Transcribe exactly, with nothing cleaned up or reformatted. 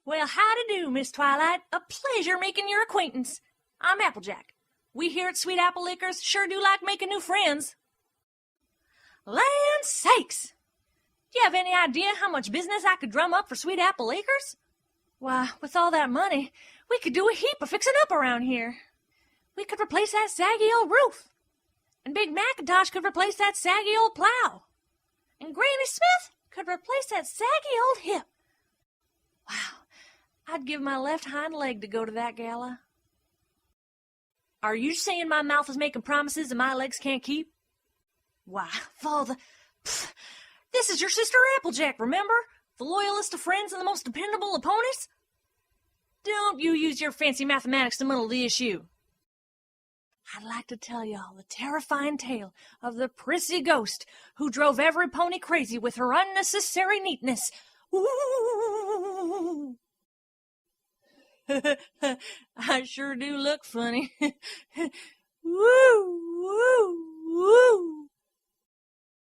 Well, howdy do, Miss Twilight. A pleasure making your acquaintance. I'm Applejack. We here at Sweet Apple Liquors sure do like making new friends. Land sakes! Do you have any idea how much business I could drum up for Sweet Apple Liquors? Why, with all that money, we could do a heap of fixing up around here. We could replace that saggy old roof. And Big Macintosh could replace that saggy old plow. And Granny Smith could replace that saggy old hip. Wow, I'd give my left hind leg to go to that gala. Are you saying my mouth is making promises and my legs can't keep? Why, Father, pff, this is your sister Applejack, remember? The loyalest of friends and the most dependable opponents? Don't you use your fancy mathematics to muddle the issue. I'd like to tell y'all the terrifying tale of the prissy ghost who drove every pony crazy with her unnecessary neatness. Ooh. I sure do look funny. Woo!